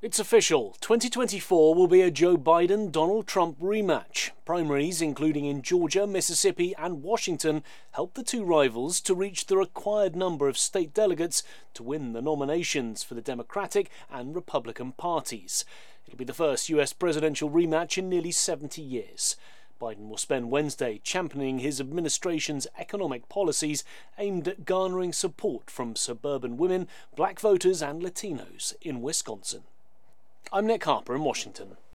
It's official. 2024 will be a Joe Biden-Donald Trump rematch. Primaries, including in Georgia, Mississippi and Washington, helped the two rivals to reach the required number of state delegates to win the nominations for the Democratic and Republican parties. It'll be the first US presidential rematch in nearly 70 years. Biden will spend Wednesday championing his administration's economic policies aimed at garnering support from suburban women, black voters and Latinos in Wisconsin. I'm Nick Harper in Washington.